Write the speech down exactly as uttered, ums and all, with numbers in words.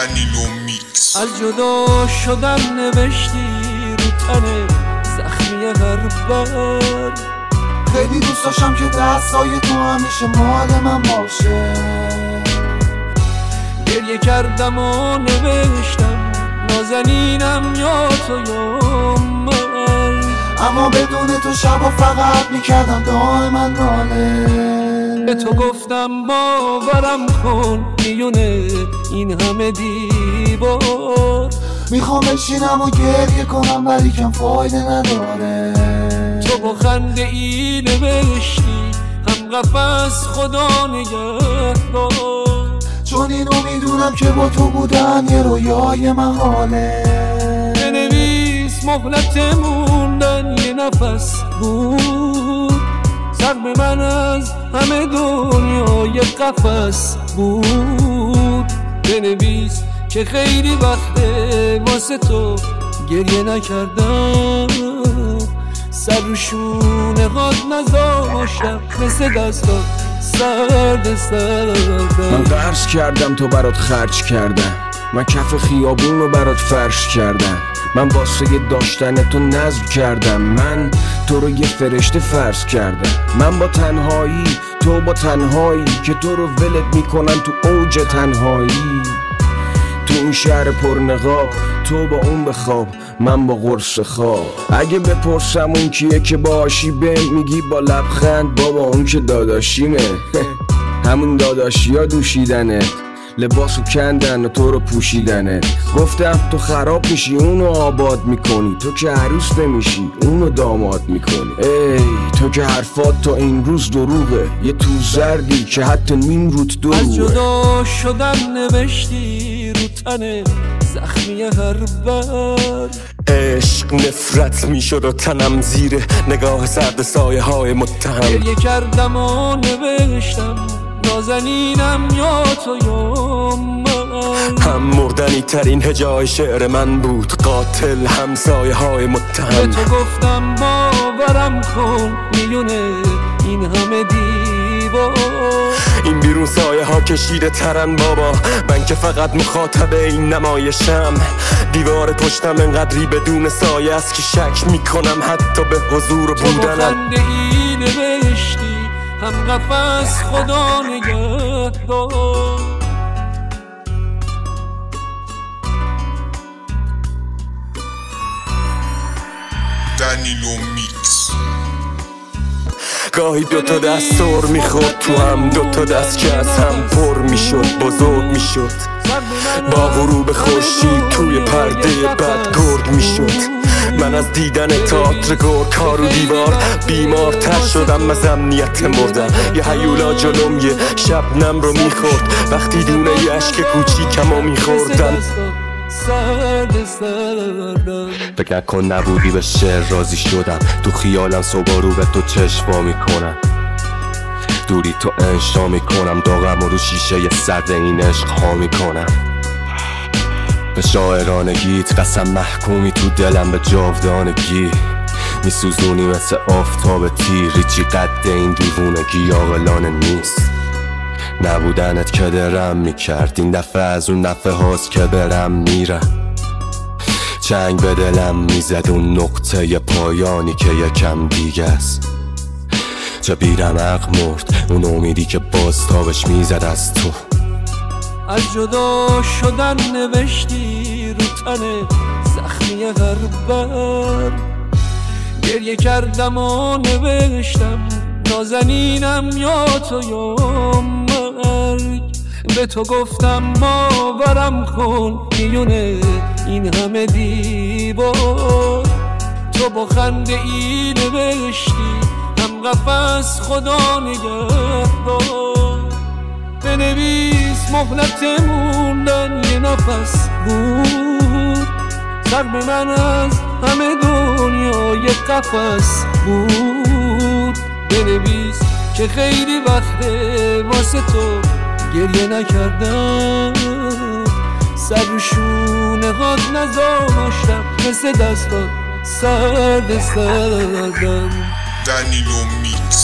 دنیلو میکس. از جدا شدن نوشتی رو تن زخمی هر بر. خیلی دوست داشتم که دستای تو همیشه مال من باشه. گریه کردم و نوشتم نازنینم یا تو یا من، اما بدون تو شبا فقط میکردم دائما ناله. به تو گفتم باورم کن میونه این همه دیوار. میخوام بشینم و گریه کنم ولی کم فایده نداره. تو با خنده ای نوشتی هم قفس خدا نگهدار. چون اینو میدونم که با تو بودن یه رویای محاله. بنویس مهلت موندن یه نفس بود. سقم من از همه دنیای قفس بود. بنویس که خیلی وقته واسه تو گریه نکردم. سر رو شونه هات نذاشتم مثل دستا سرد سردم. من قرض کردم تو برات خرج کردم. من کف خیابون رو برات فرش کردم. من واسه داشتن تو نذر کردم. من تو رو یه فرشته فرض کردم. من با تنهایی تو با تنهایی که تو رو ولت میکنن تو اوج تنهایی. تو این شهر پرنقاب تو با اون بخواب من با قرص خواب. اگه بپرسم اون کیه که باشی به میگی با لبخند بابا اون که داداشیمه. همون داداشی ها دوشیدنت لباسو کندن و تو رو پوشیدنه. گفتم تو خراب میشی اونو آباد میکنی. تو که عروس نمیشی اونو داماد میکنی. ای تو که حرفات تا این روز دروغه. یه تو زردی که حتی نیم روت دروغه. از جدا شدن نوشتی رو تن زخمی هر بر. عشق نفرت میشد و تنم زیر نگاه سرد سایه های متهم. گریه کردم و نوشتم نازنینم یا تو یا من. هم مردنی ترین هجای شعر من بود قاتل همسایه های متهم. به تو گفتم باورم کن میونه این همه دیوار. این بیرون سایه ها کشیده ترن بابا. من که فقط مخاطب این نمایشم. دیوار پشتم انقدری بدون سایه است که شک میکنم حتی به حضور بودنم. تو با خنده ای نوشتی هم قفس خدا نگهدار. دنیلو میکس. گاهی دوتا دست سر میخورد تو هم. دوتا دست که از هم پر میشد بزرگ میشد. با غروب خورشید توی پرده بد گرد میشد. من از دیدن تئاتر گورکا رو دیوار بیمار تر شدم از امنیت مردن. یه هیولا جلوم یه شبنم رو میخورد وقتی دونه یه عشق کوچیکم رو میخوردم. فکر نکن نبودی به شعر راضی شدم. تو خیالم صبح رو به تو چشم وا میکنم. دوری تو انشا میکنم. داغم رو شیشه ی سرد این عشق ها میکنم. به شاعرانگیت قسم محکومی تو دلم به جاودانگی. میسوزونی مثل آفتاب تیری چی قد این دیوونگی عاقلانه نیست. نبودنت که درم میکرد. این دفعه از اون دفعه هاست که برم میرم. چنگ به دلم میزد اون نقطه ی پایانی که یکم دیگه است. چه بیرمق مرد اون امیدی که باز تابش میزد از تو. از جدا شدن نوشتی رو تن زخمی هر بر. گریه کردم و نوشتم نازنینم یا تو یا مرگ. به تو گفتم باورم کن میونه این همه دیوار. تو با خنده ای نوشتی هم قفس خدا نگهدار. بنویس مهلت موندن یه نفس بود. سقم من از همه دنیای قفس بود. بنویس که خیلی وقته واسه تو گریه نکردم. سر رو شونه هات نذاشتم مثل دستات سرد سردم. دنیلو میکس.